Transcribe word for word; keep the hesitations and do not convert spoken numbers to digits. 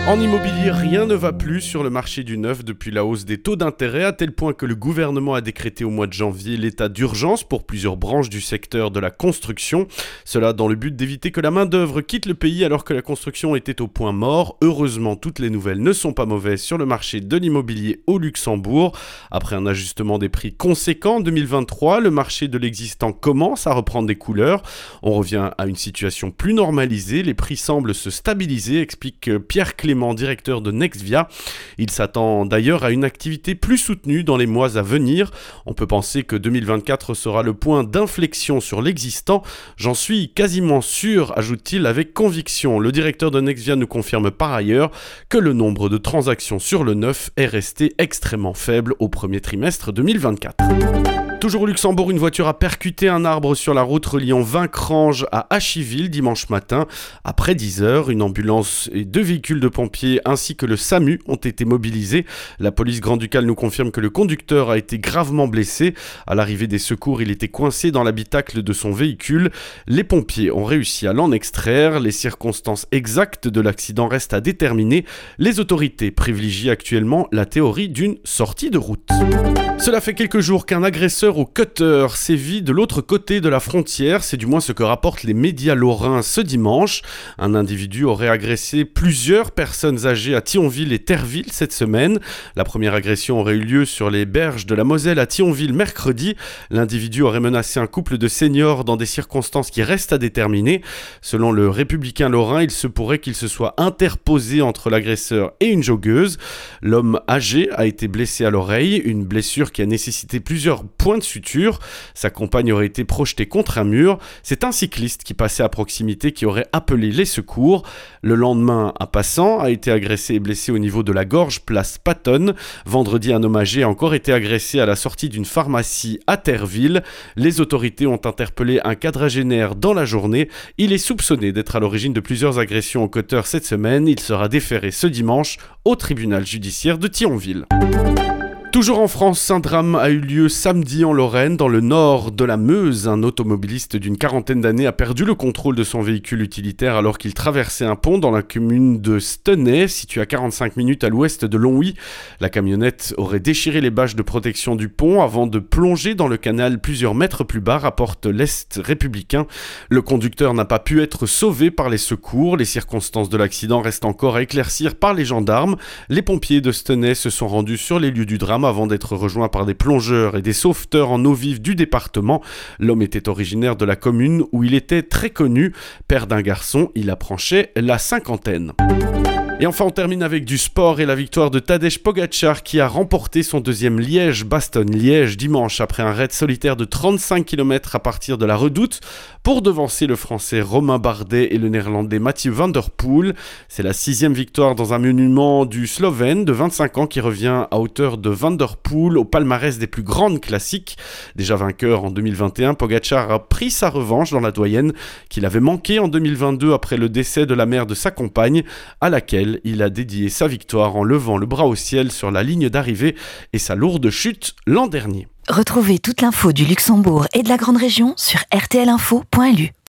En immobilier, rien ne va plus sur le marché du neuf depuis la hausse des taux d'intérêt, à tel point que le gouvernement a décrété au mois de janvier l'état d'urgence pour plusieurs branches du secteur de la construction. Cela dans le but d'éviter que la main-d'œuvre quitte le pays alors que la construction était au point mort. Heureusement, toutes les nouvelles ne sont pas mauvaises sur le marché de l'immobilier au Luxembourg. Après un ajustement des prix conséquent en deux mille vingt-trois, le marché de l'existant commence à reprendre des couleurs. On revient à une situation plus normalisée, les prix semblent se stabiliser, explique Pierre Clément, directeur de Nexvia. Il s'attend d'ailleurs à une activité plus soutenue dans les mois à venir. On peut penser que deux mille vingt-quatre sera le point d'inflexion sur l'existant. J'en suis quasiment sûr, ajoute-t-il avec conviction. Le directeur de Nexvia nous confirme par ailleurs que le nombre de transactions sur le neuf est resté extrêmement faible au premier trimestre deux mille vingt-quatre. Toujours au Luxembourg, une voiture a percuté un arbre sur la route reliant Vincrange à Achiville dimanche matin. Après dix heures, une ambulance et deux véhicules de pompiers ainsi que le SAMU ont été mobilisés. La police grand-ducale nous confirme que le conducteur a été gravement blessé. À l'arrivée des secours, il était coincé dans l'habitacle de son véhicule. Les pompiers ont réussi à l'en extraire. Les circonstances exactes de l'accident restent à déterminer. Les autorités privilégient actuellement la théorie d'une sortie de route. Cela fait quelques jours qu'un agresseur au cutter sévit de l'autre côté de la frontière, c'est du moins ce que rapportent les médias lorrains ce dimanche. Un individu aurait agressé plusieurs personnes âgées à Thionville et Terville cette semaine. La première agression aurait eu lieu sur les berges de la Moselle à Thionville mercredi. L'individu aurait menacé un couple de seniors dans des circonstances qui restent à déterminer. Selon le Républicain lorrain, il se pourrait qu'il se soit interposé entre l'agresseur et une joggeuse. L'homme âgé a été blessé à l'oreille, une blessure qui a nécessité plusieurs points de suture. Sa compagne aurait été projetée contre un mur. C'est un cycliste qui passait à proximité qui aurait appelé les secours. Le lendemain, un passant a été agressé et blessé au niveau de la gorge, place Patton. Vendredi, un homme âgé a encore été agressé à la sortie d'une pharmacie à Terville. Les autorités ont interpellé un quadragénaire dans la journée. Il est soupçonné d'être à l'origine de plusieurs agressions au cutter cette semaine. Il sera déféré ce dimanche au tribunal judiciaire de Thionville. Toujours en France, un drame a eu lieu samedi en Lorraine, dans le nord de la Meuse. Un automobiliste d'une quarantaine d'années a perdu le contrôle de son véhicule utilitaire alors qu'il traversait un pont dans la commune de Stenay, située à quarante-cinq minutes à l'ouest de Longwy. La camionnette aurait déchiré les bâches de protection du pont avant de plonger dans le canal plusieurs mètres plus bas, rapporte l'Est républicain. Le conducteur n'a pas pu être sauvé par les secours. Les circonstances de l'accident restent encore à éclaircir par les gendarmes. Les pompiers de Stenay se sont rendus sur les lieux du drame avant d'être rejoint par des plongeurs et des sauveteurs en eau vive du département. L'homme était originaire de la commune où il était très connu. Père d'un garçon, il approchait la cinquantaine. Et enfin, on termine avec du sport et la victoire de Tadej Pogačar qui a remporté son deuxième Liège-Bastogne-Liège dimanche après un raid solitaire de trente-cinq kilomètres à partir de la Redoute pour devancer le Français Romain Bardet et le Néerlandais Mathieu van der Poel. C'est la sixième victoire dans un monument du Slovène de vingt-cinq ans qui revient à hauteur de Van der Poel au palmarès des plus grandes classiques. Déjà vainqueur en deux mille vingt et un, Pogačar a pris sa revanche dans la doyenne qu'il avait manqué en deux mille vingt-deux après le décès de la mère de sa compagne, à laquelle il a dédié sa victoire en levant le bras au ciel sur la ligne d'arrivée et sa lourde chute l'an dernier. Retrouvez toute l'info du Luxembourg et de la Grande Région sur r t l info point l u.